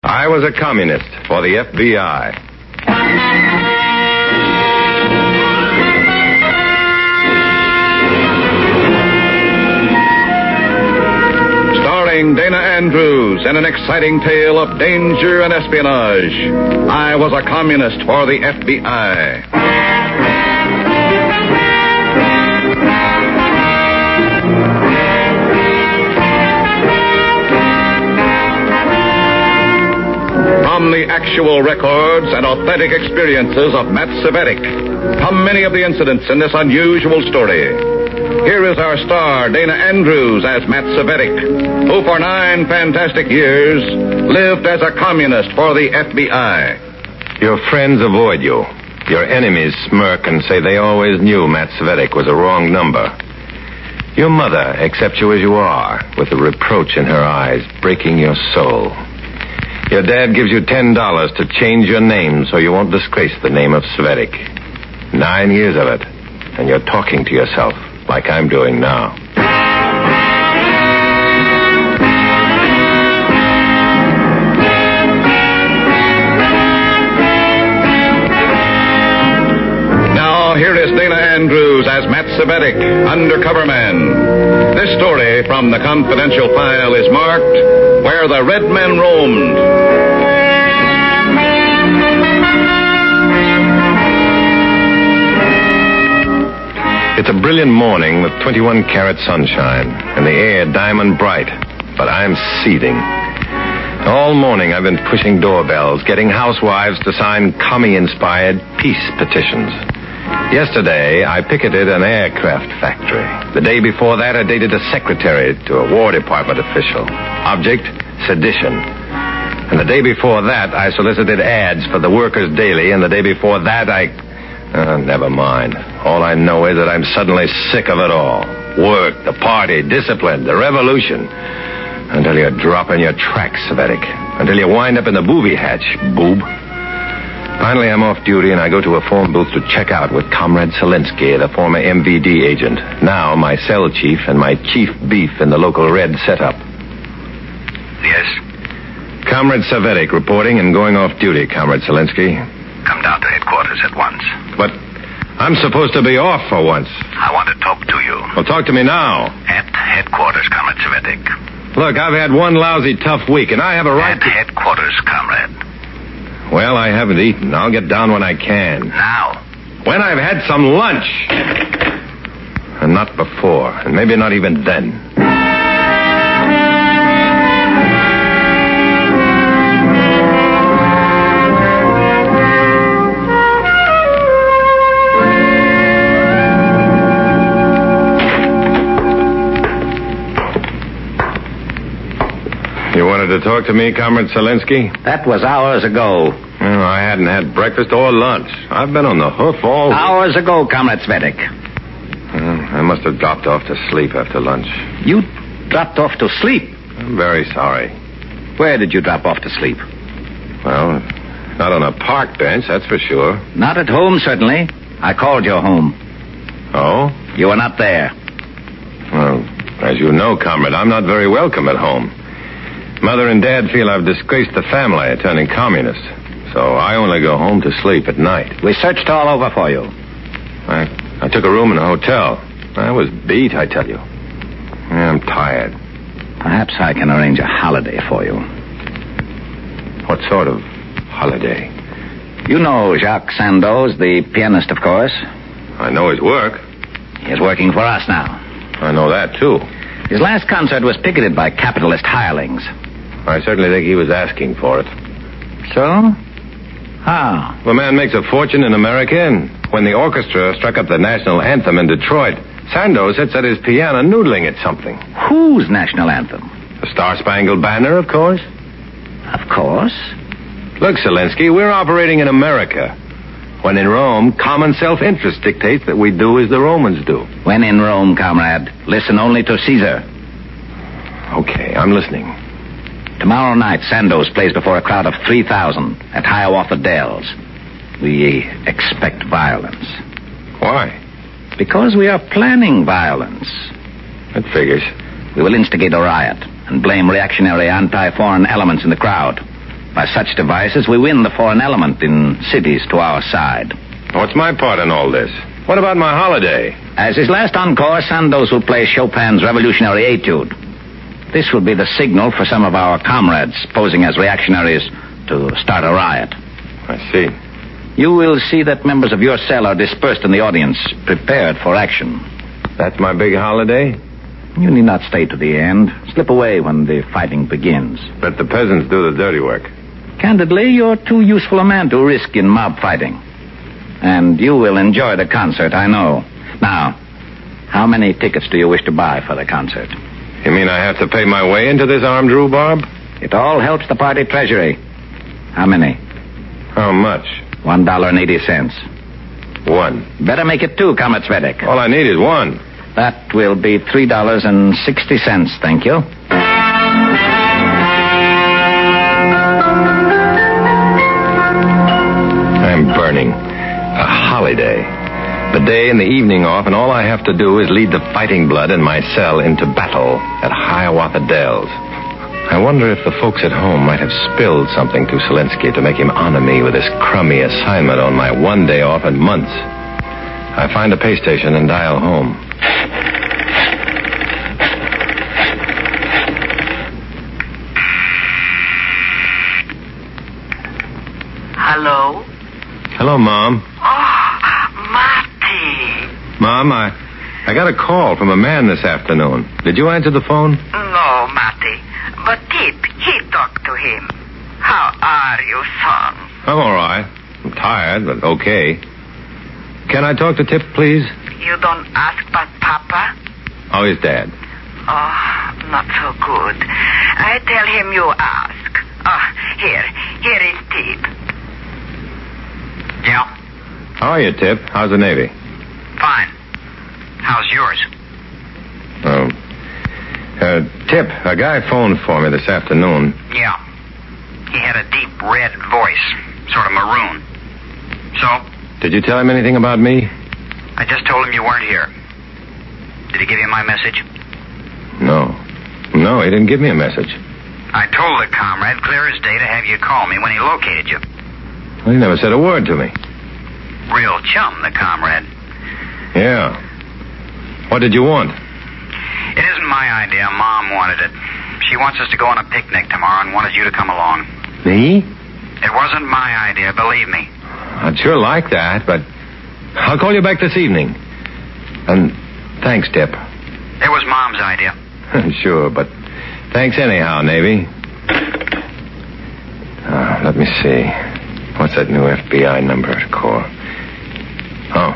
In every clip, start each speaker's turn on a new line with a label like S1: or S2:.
S1: I was a communist for the FBI. Starring Dana Andrews in an exciting tale of danger and espionage. I was a communist for the FBI. From the actual records and authentic experiences of Matt Cvetic come many of the incidents in this unusual story. Here is our star, Dana Andrews, as Matt Cvetic, who for 9 fantastic years lived as a communist for the FBI. Your friends avoid you. Your enemies smirk and say they always knew Matt Cvetic was a wrong number. Your mother accepts you as you are, with a reproach in her eyes, breaking your soul. Your dad gives you $10 to change your name so you won't disgrace the name of Cvetic. 9 years of it, and you're talking to yourself like I'm doing now. Now, here is Dana Andrews as Matt Cvetic, undercover man. This story from the confidential file is marked Where the Red Men Roamed. It's a brilliant morning with 21-carat sunshine and the air diamond bright, but I'm seething. All morning I've been pushing doorbells, getting housewives to sign commie-inspired peace petitions. Yesterday, I picketed an aircraft factory. The day before that, I dated a secretary to a War Department official. Object, sedition. And the day before that, I solicited ads for the Workers' Daily, and the day before that, never mind. All I know is that I'm suddenly sick of it all. Work, the party, discipline, the revolution. Until you drop in your tracks, Cvetic. Until you wind up in the booby hatch, boob. Finally, I'm off duty, and I go to a phone booth to check out with Comrade Selinsky, the former MVD agent. Now my cell chief and my chief beef in the local Red setup.
S2: Yes?
S1: Comrade Cvetic reporting and going off duty, Comrade Selinsky.
S2: Come down to headquarters at once.
S1: But I'm supposed to be off for once.
S2: I want to talk to you.
S1: Well, talk to me now.
S2: At headquarters, Comrade Cvetic.
S1: Look, I've had one lousy tough week, and I have a right
S2: At headquarters, Comrade.
S1: Well, I haven't eaten. I'll get down when I can.
S2: Now?
S1: When I've had some lunch. And not before. And maybe not even then. You wanted to talk to me, Comrade Selinsky?
S3: That was hours ago.
S1: Well, I hadn't had breakfast or lunch. I've been on the hoof all week.
S3: Hours ago, Comrade Cvetic.
S1: I must have dropped off to sleep after lunch.
S3: You dropped off to sleep?
S1: I'm very sorry.
S3: Where did you drop off to sleep?
S1: Well, not on a park bench, that's for sure.
S3: Not at home, certainly. I called your home.
S1: Oh?
S3: You were not there.
S1: Well, as you know, Comrade, I'm not very welcome at home. Mother and Dad feel I've disgraced the family, turning communist. So I only go home to sleep at night.
S3: We searched all over for you.
S1: I took a room in a hotel. I was beat, I tell you. I'm tired.
S3: Perhaps I can arrange a holiday for you.
S1: What sort of holiday?
S3: You know Jacques Sandoz, the pianist, of course.
S1: I know his work.
S3: He's working for us now.
S1: I know that, too.
S3: His last concert was picketed by capitalist hirelings.
S1: I certainly think he was asking for it.
S3: So? How?
S1: The man makes a fortune in America, and when the orchestra struck up the national anthem in Detroit, Sandoz sits at his piano noodling at something.
S3: Whose national anthem?
S1: The Star-Spangled Banner, of course.
S3: Of course.
S1: Look, Selinsky, we're operating in America. When in Rome, common self-interest dictates that we do as the Romans do.
S3: When in Rome, comrade, listen only to Caesar.
S1: Okay, I'm listening.
S3: Tomorrow night, Sandoz plays before a crowd of 3,000 at Hiawatha Dells. We expect violence.
S1: Why?
S3: Because we are planning violence.
S1: That figures.
S3: We will instigate a riot and blame reactionary anti-foreign elements in the crowd. By such devices, we win the foreign element in cities to our side.
S1: What's my part in all this? What about my holiday?
S3: As his last encore, Sandoz will play Chopin's Revolutionary Etude. This will be the signal for some of our comrades posing as reactionaries to start a riot.
S1: I see.
S3: You will see that members of your cell are dispersed in the audience, prepared for action.
S1: That's my big holiday?
S3: You need not stay to the end. Slip away when the fighting begins.
S1: Let the peasants do the dirty work.
S3: Candidly, you're too useful a man to risk in mob fighting. And you will enjoy the concert, I know. Now, how many tickets do you wish to buy for the concert?
S1: You mean I have to pay my way into this armed rhubarb?
S3: It all helps the party treasury. How many?
S1: How much?
S3: $1.80.
S1: One.
S3: Better make it two, Comet Svedek.
S1: All I need is one.
S3: That will be $3.60, thank you.
S1: I'm burning. A holiday. The day and the evening off, and all I have to do is lead the fighting blood in my cell into battle at Hiawatha Dells. I wonder if the folks at home might have spilled something to Selinsky to make him honor me with this crummy assignment on my one day off in months. I find a pay station and dial home.
S4: Hello?
S1: Hello, Mom.
S4: Oh, Marty.
S1: Mom, I got a call from a man this afternoon. Did you answer the phone?
S4: No, Marty. But Tip, he talked to him. How are you, son?
S1: I'm all right. I'm tired, but okay. Can I talk to Tip, please?
S4: You don't ask about Papa?
S1: How is Dad?
S4: Oh, not so good. I tell him you ask. Oh, here is Tip.
S2: Yeah,
S1: How are you, Tip? How's the Navy?
S2: fine. How's yours?
S1: Tip, a guy phoned for me this afternoon.
S2: Yeah. He had a deep red voice, sort of maroon. So,
S1: Did you tell him anything about me?
S2: I just told him you weren't here. Did he give you my message?
S1: No. No, he didn't give me a message.
S2: I told the comrade clear as day to have you call me when he located you.
S1: Well, he never said a word to me.
S2: Real chum, the comrade.
S1: Yeah. What did you want?
S2: It isn't my idea. Mom wanted it. She wants us to go on a picnic tomorrow and wanted you to come along.
S1: Me?
S2: It wasn't my idea, believe me.
S1: I'd sure like that, but I'll call you back this evening. And thanks, Tip.
S2: It was Mom's idea.
S1: Sure, but thanks anyhow, Navy. Let me see. What's that new FBI number to call? Oh.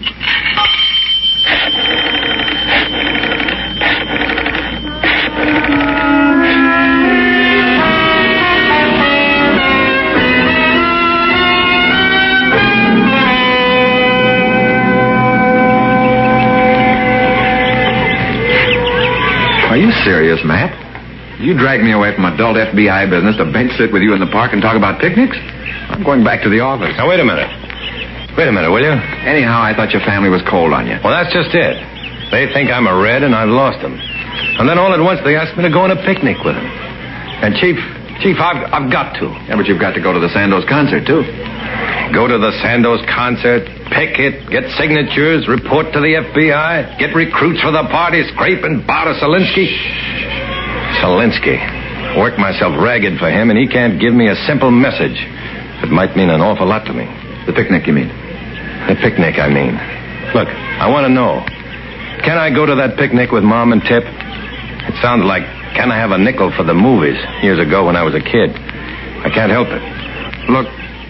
S5: Are you serious, Matt? You dragged me away from adult FBI business to bench sit with you in the park and talk about picnics? I'm going back to the office.
S1: Now, wait a minute. Wait a minute, will you?
S5: Anyhow, I thought your family was cold on you.
S1: Well, that's just it. They think I'm a red and I've lost them. And then all at once they asked me to go on a picnic with them. And Chief, I've got to.
S5: Yeah, but you've got to go to the Sandoz concert, too.
S1: Go to the Sandoz concert, picket, get signatures, report to the FBI, get recruits for the party, scrape and bar Selinsky. Selinsky. Work myself ragged for him, and he can't give me a simple message. It might mean an awful lot to me.
S5: The picnic, you mean?
S1: The picnic, I mean. Look, I want to know. Can I go to that picnic with Mom and Tip? It sounds like, can I have a nickel for the movies years ago when I was a kid? I can't help it.
S5: Look,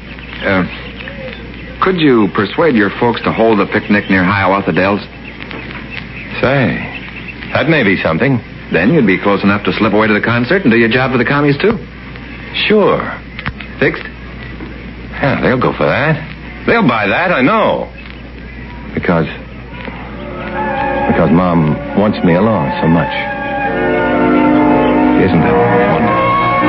S5: could you persuade your folks to hold the picnic near Hiawatha Dells?
S1: Say, that may be something.
S5: Then you'd be close enough to slip away to the concert and do your job for the commies, too.
S1: Sure.
S5: Fixed?
S1: Yeah, they'll go for that. They'll buy that, I know. Because Mom wants me along so much. Isn't that wonderful?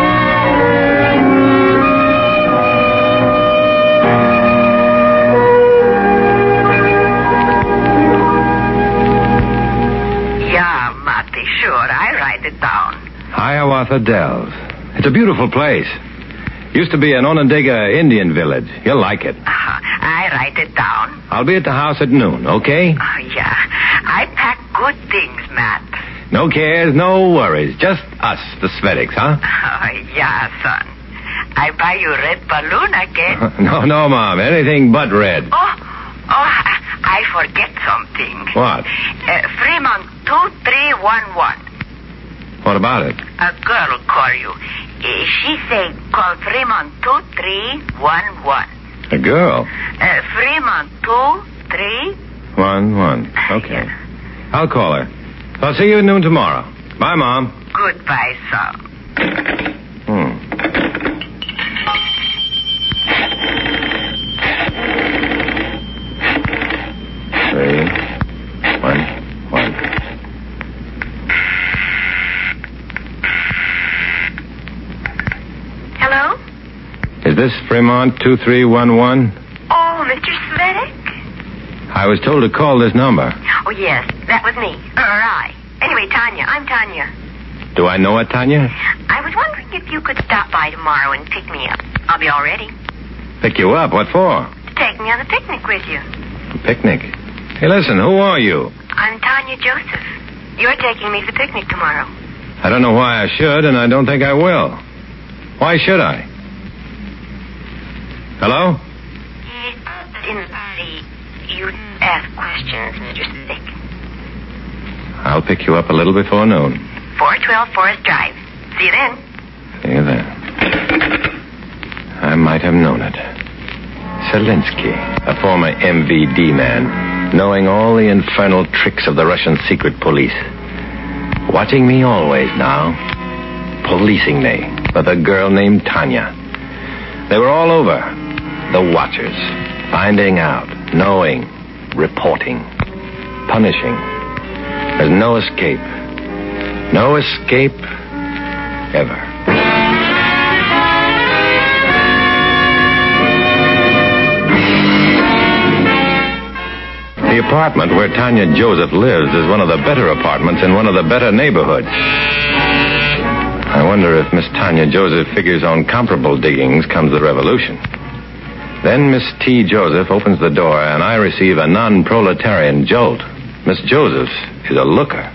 S4: Yeah, Marty, sure. I write it down.
S1: Hiawatha Dells. It's a beautiful place. Used to be an Onondaga Indian village. You'll like it.
S4: I write it down.
S1: I'll be at the house at noon, okay?
S4: Yeah. I pack good things, Matt.
S1: No cares, no worries. Just us, the Svetiks, huh?
S4: Yeah, son. I buy you red balloon again.
S1: No, Mom. Anything but red.
S4: I forget something.
S1: What?
S4: Fremont 2311.
S1: What about it?
S4: A girl call you. She say call Fremont 2311.
S1: A girl?
S4: Fremont 2311.
S1: Okay. I'll call her. I'll see you at noon tomorrow. Bye, Mom.
S4: Goodbye, son.
S1: 311.
S4: Hello?
S1: Is this Fremont 2311?
S4: Oh, Mr. Svetic?
S1: I was told to call this number.
S4: Oh, yes, that was me. I. Anyway, Tanya. I'm Tanya.
S1: Do I know it, Tanya?
S4: I was wondering if you could stop by tomorrow and pick me up. I'll be all ready.
S1: Pick you up? What for?
S4: To take me on a picnic with you.
S1: A picnic? Hey, listen, who are you?
S4: I'm Tanya Joseph. You're taking me to the picnic tomorrow.
S1: I don't know why I should, and I don't think I will. Why should I? Hello?
S4: You ask questions, Mr. Stick.
S1: I'll pick you up a little before noon.
S4: 412 Forest Drive. See you then.
S1: See you there. I might have known it. Zelensky, a former MVD man, knowing all the infernal tricks of the Russian secret police. Watching me always now. Policing me with a girl named Tanya. They were all over. The watchers. Finding out. Knowing. Reporting. Punishing. There's no escape. No escape. Ever. The apartment where Tanya Joseph lives is one of the better apartments in one of the better neighborhoods. I wonder if Miss Tanya Joseph figures on comparable diggings comes the revolution. Then Miss T. Joseph opens the door, and I receive a non-proletarian jolt. Miss Joseph is a looker.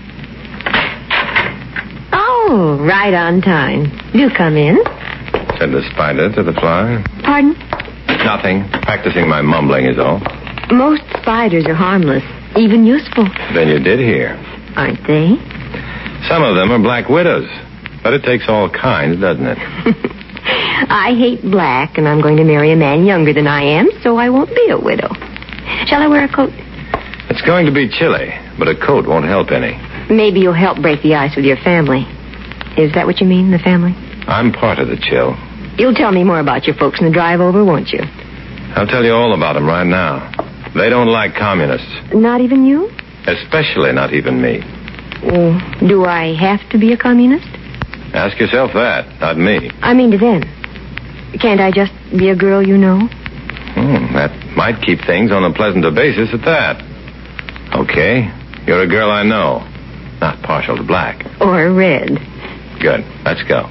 S6: Oh, right on time. Do come in.
S1: Said the spider to the fly.
S6: Pardon?
S1: Nothing. Practicing my mumbling is all.
S6: Most spiders are harmless, even useful.
S1: Then you did hear.
S6: Aren't they?
S1: Some of them are black widows. But it takes all kinds, doesn't it?
S6: I hate black, and I'm going to marry a man younger than I am, so I won't be a widow. Shall I wear a coat?
S1: It's going to be chilly, but a coat won't help any.
S6: Maybe you'll help break the ice with your family. Is that what you mean, the family?
S1: I'm part of the chill.
S6: You'll tell me more about your folks in the drive over, won't you?
S1: I'll tell you all about them right now. They don't like communists.
S6: Not even you?
S1: Especially not even me.
S6: Well, do I have to be a communist?
S1: Ask yourself that, not me.
S6: I mean to them. Can't I just be a girl you know?
S1: That might keep things on a pleasanter basis at that. Okay, you're a girl I know. Not partial to black.
S6: Or red.
S1: Good, let's go.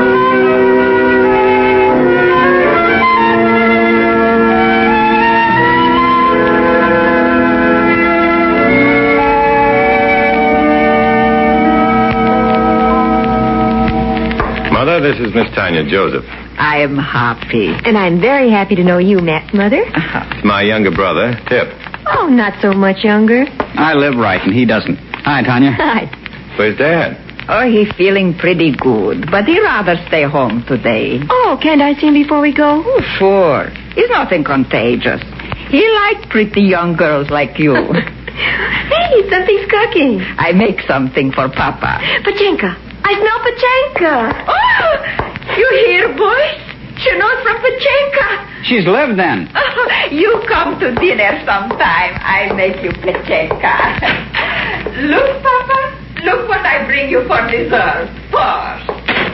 S1: Mother, this is Miss Tanya Joseph.
S7: I am happy.
S6: And I'm very happy to know you, Matt's mother.
S1: It's my younger brother, Tip.
S6: Oh, not so much younger.
S3: I live right, and he doesn't. Hi, Tanya.
S6: Hi.
S1: Where's Dad?
S7: Oh, he's feeling pretty good, but he'd rather stay home today.
S6: Oh, can't I see him before we go?
S7: Oh, sure. He's nothing contagious. He likes pretty young girls like you.
S6: Hey, something's cooking.
S7: I make something for Papa.
S6: Pachenka. I smell Pachenka.
S7: Oh, you hear, boys? She knows from Pachenka.
S3: She's lived then.
S7: Oh, you come to dinner sometime. I make you Pachenka. Look, Papa. Look what I bring you for dessert. First.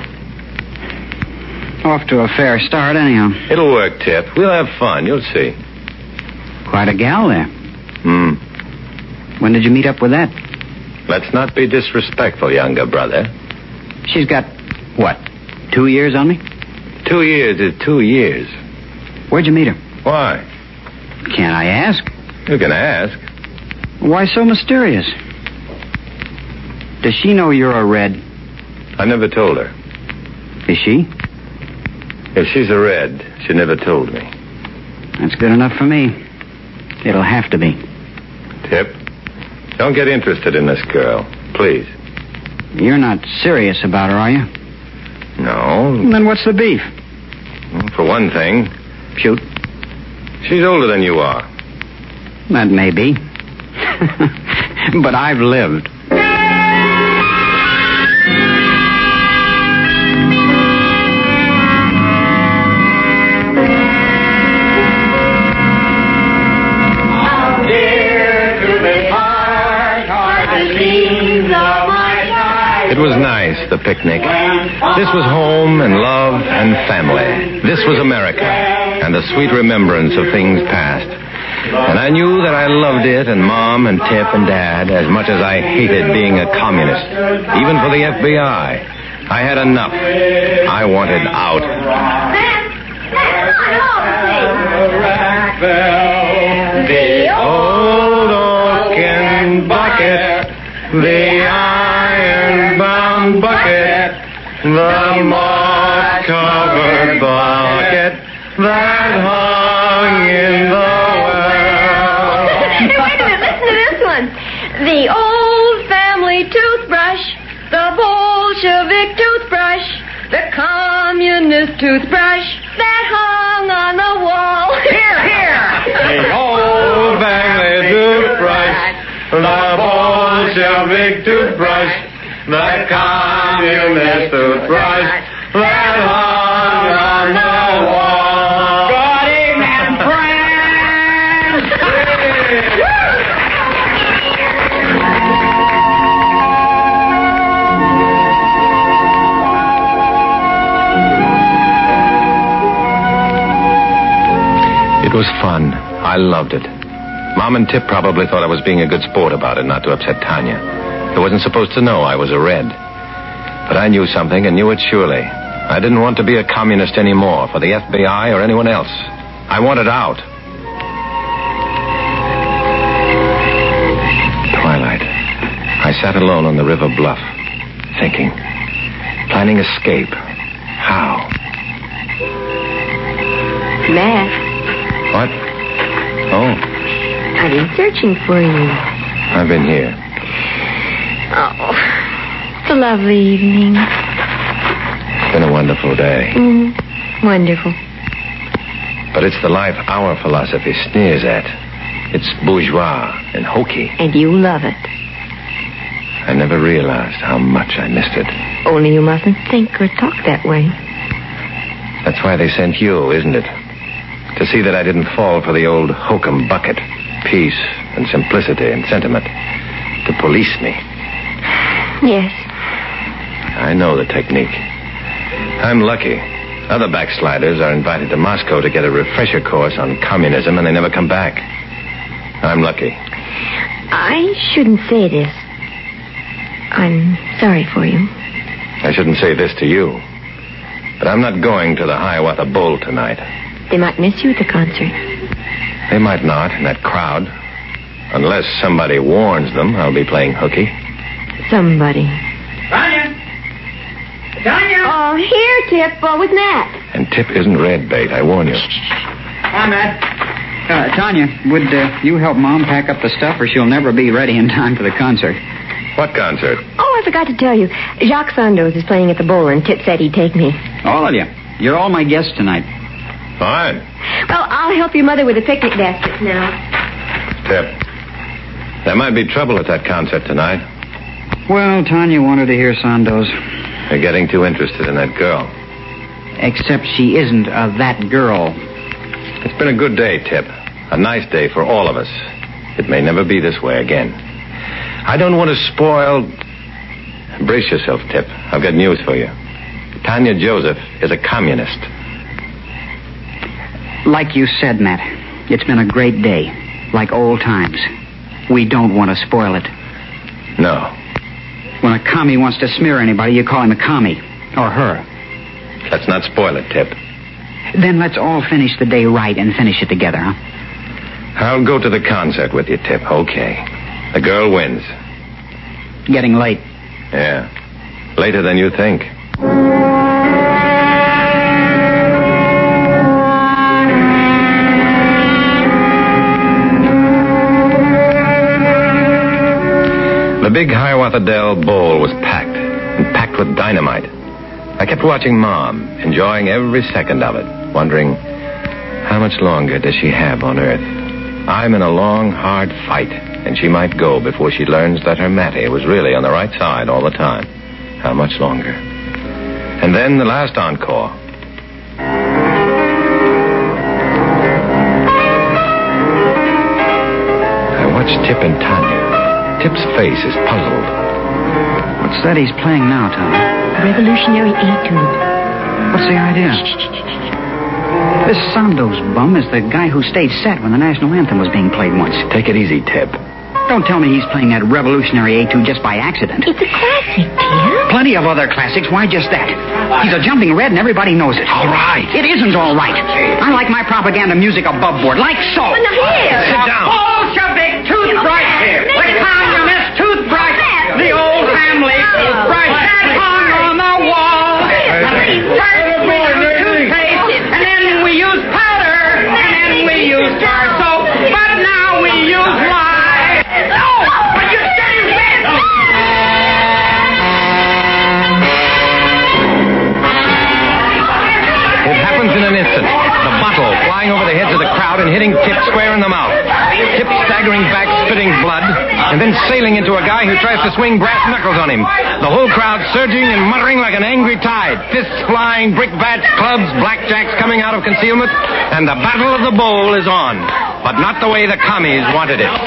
S3: Off to a fair start, anyhow.
S1: It'll work, Tip. We'll have fun. You'll see.
S3: Quite a gal there. When did you meet up with that?
S1: Let's not be disrespectful, younger brother.
S3: She's got, what, 2 years on me?
S1: 2 years is 2 years.
S8: Where'd you meet her?
S1: Why?
S8: Can't I ask?
S1: You can ask.
S8: Why so mysterious? Does she know you're a Red?
S1: I never told her.
S8: Is she?
S1: If she's a Red, she never told me.
S8: That's good enough for me. It'll have to be.
S1: Tip, don't get interested in this girl, please.
S8: You're not serious about her, are you?
S1: No.
S8: Then what's the beef?
S1: Well, for one thing,
S8: Shoot.
S1: she's older than you are.
S8: That may be. But I've lived.
S1: It was nice, the picnic. This was home and love and family. This was America and a sweet remembrance of things past. And I knew that I loved it and Mom and Tip and Dad as much as I hated being a communist. Even for the FBI. I had enough. I wanted out. The old oaken bucket, the iron-bound bucket, the moss-covered bucket that hung in the well.
S6: Hey, wait a minute, listen to this one. The old family toothbrush, the Bolshevik toothbrush, the communist toothbrush that hung on the wall. Here, here.
S1: The old family toothbrush, the Bolshevik toothbrush, the communist toothbrush that hung on the wall.
S8: Good evening, friends!
S1: It was fun. I loved it. Mom and Tip probably thought I was being a good sport about it, not to upset Tanya, who wasn't supposed to know I was a Red. But I knew something and knew it surely. I didn't want to be a communist anymore for the FBI or anyone else. I wanted out. Twilight. I sat alone on the river bluff, thinking, planning escape. How?
S6: Matt,
S1: What? Oh,
S6: I've been searching for you.
S1: I've been here.
S6: Oh, it's a lovely evening.
S1: It's been a wonderful day.
S6: Wonderful.
S1: But it's the life our philosophy sneers at. It's bourgeois and hokey.
S6: And you love it.
S1: I never realized how much I missed it.
S6: Only you mustn't think or talk that way.
S1: That's why they sent you, isn't it? To see that I didn't fall for the old hokum bucket. Peace and simplicity and sentiment. To police me.
S6: Yes.
S1: I know the technique. I'm lucky. Other backsliders are invited to Moscow to get a refresher course on communism and they never come back. I'm lucky.
S6: I shouldn't say this. I'm sorry for you.
S1: I shouldn't say this to you. But I'm not going to the Hiawatha Bowl tonight.
S6: They might miss you at the concert.
S1: They might not in that crowd. Unless somebody warns them I'll be playing hooky.
S6: Somebody.
S8: Tanya! Tanya!
S6: Oh, here, Tip, with Matt.
S1: And Tip isn't red bait, I warn you.
S8: Hi, Matt. Tanya, would you help Mom pack up the stuff or she'll never be ready in time for the concert?
S1: What concert?
S6: Oh, I forgot to tell you. Jacques Sandoz is playing at the bowl, and Tip said he'd take me.
S8: All of you. You're all my guests tonight.
S1: Fine.
S6: Well, I'll help your mother with the picnic baskets now.
S1: Tip, there might be trouble at that concert tonight.
S8: Well, Tanya wanted to hear Sandoz.
S1: You're getting too interested in that girl.
S8: Except she isn't that girl.
S1: It's been a good day, Tip. A nice day for all of us. It may never be this way again. I don't want to spoil... Brace yourself, Tip. I've got news for you. Tanya Joseph is a communist.
S8: Like you said, Matt, it's been a great day. Like old times. We don't want to spoil it.
S1: No.
S8: When a commie wants to smear anybody, you call him a commie. Or her.
S1: Let's not spoil it, Tip.
S8: Then let's all finish the day right and finish it together, huh?
S1: I'll go to the concert with you, Tip. Okay. The girl wins.
S8: Getting late.
S1: Yeah. Later than you think. The big Hiawatha Dell bowl was packed, and packed with dynamite. I kept watching Mom, enjoying every second of it, wondering, how much longer does she have on Earth? I'm in a long, hard fight, and she might go before she learns that her Mattie was really on the right side all the time. How much longer? And then the last encore. I watched Tip and Tanya. Tip's face is puzzled.
S8: What's that he's playing now, Tom?
S6: Revolutionary Etude.
S8: What's the idea? This Sandoz bum is the guy who stayed set when the national anthem was being played once.
S1: Take it easy, Tip.
S8: Don't tell me he's playing that Revolutionary Etude just by accident.
S6: It's a classic, Tip.
S8: Plenty of other classics. Why just that? He's a jumping red and everybody knows it.
S1: All right.
S8: It isn't all right. I like my propaganda music above board, like so.
S6: Well, now here.
S1: Sit down.
S8: Bolshevik toothbrush here. The communist toothbrush. The old family toothbrush that hung on the wall. First we used toothpaste, and then we used powder, and then we used bar soap, but now we use lye. No, but you're getting bent.
S1: It happens in an instant. The bottle flying over the heads of the crowd and hitting Tip square in the mouth. Tip staggering back, spitting blood, and then sailing into a guy who tries to swing brass knuckles on him. The whole crowd surging and muttering like an angry tide. Fists flying, brickbats, clubs, blackjacks coming out of concealment, and the battle of the bowl is on. But not the way the commies wanted it.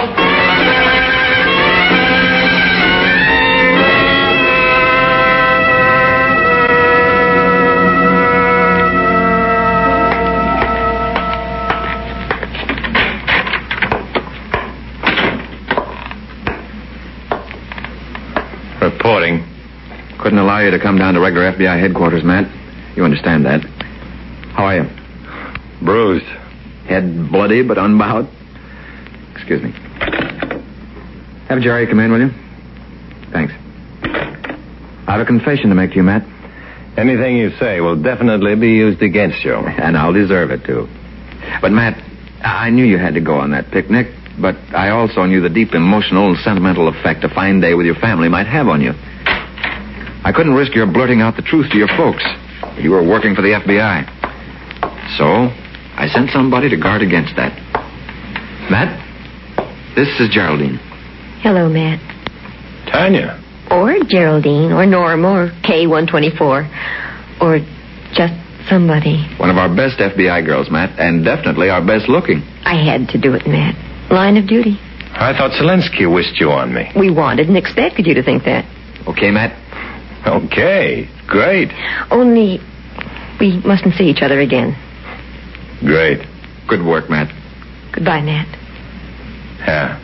S1: Reporting.
S5: Couldn't allow you to come down to regular FBI headquarters, Matt. You understand that. How are you?
S1: Bruised.
S5: Head bloody but unbowed? Excuse me. Have Jerry come in, will you? Thanks. I have a confession to make to you, Matt.
S1: Anything you say will definitely be used against you.
S5: And I'll deserve it, too. But, Matt, I knew you had to go on that picnic, but I also knew the deep emotional and sentimental effect a fine day with your family might have on you. I couldn't risk your blurting out the truth to your folks. You were working for the FBI. So, I sent somebody to guard against that. Matt, this is Geraldine.
S6: Hello, Matt.
S1: Tanya.
S6: Or Geraldine, or Norma, or K124. Or just somebody.
S5: One of our best FBI girls, Matt, and definitely our best looking.
S6: I had to do it, Matt. Line of duty.
S1: I thought Zelensky wished you on me.
S6: We wanted and expected you to think that.
S5: Okay, Matt?
S1: Okay, great.
S6: Only we mustn't see each other again.
S1: Great.
S5: Good work, Matt.
S6: Goodbye, Matt.
S1: Yeah.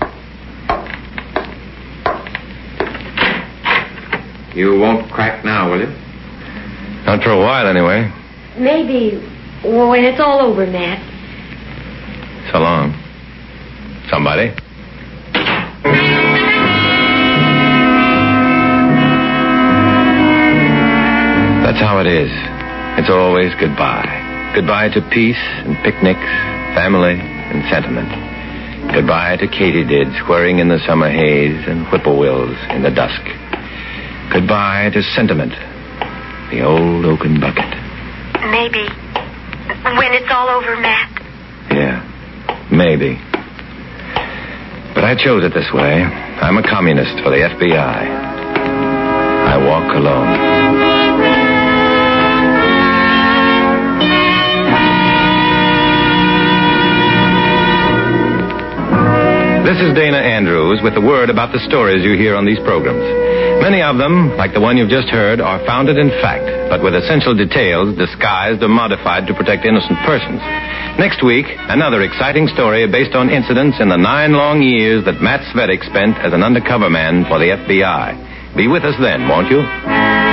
S5: You won't crack now, will you?
S1: Not for a while, anyway.
S6: Maybe when it's all over, Matt.
S1: So long. Somebody. That's how it is. It's always goodbye. Goodbye to peace and picnics, family and sentiment. Goodbye to katydids whirring in the summer haze and whippoorwills in the dusk. Goodbye to sentiment, the old oaken bucket.
S6: Maybe when it's all over, Matt.
S1: Yeah, maybe. But I chose it this way. I'm a communist for the FBI. I walk alone. This is Dana Andrews with the word about the stories you hear on these programs. Many of them, like the one you've just heard, are founded in fact, but with essential details disguised or modified to protect innocent persons. Next week, another exciting story based on incidents in the 9 long years that Matt Svettik spent as an undercover man for the FBI. Be with us then, won't you?